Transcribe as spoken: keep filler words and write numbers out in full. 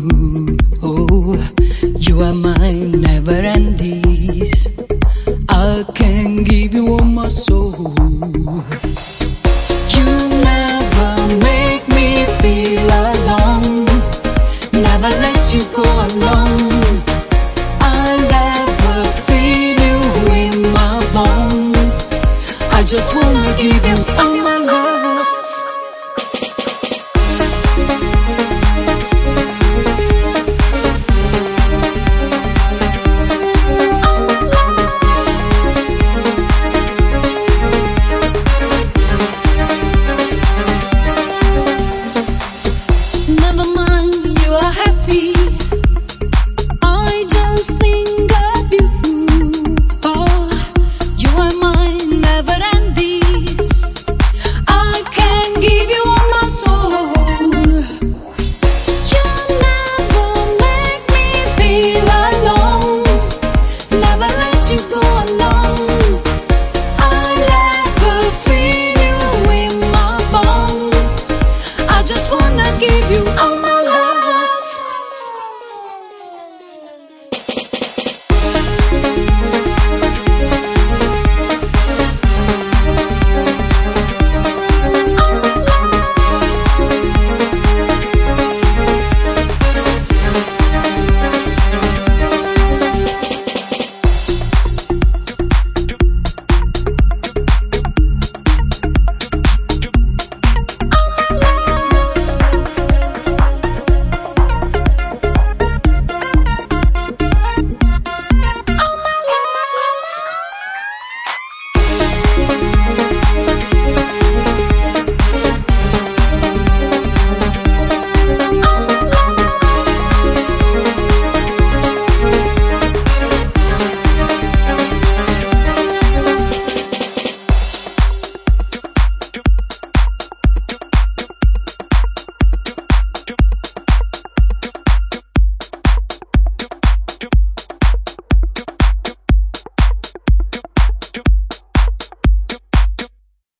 Oh, you are mine, never endings. I can give you all my soul. You never make me feel alone, never let you go alone. I'll never feel you in my bones. I just wanna give you all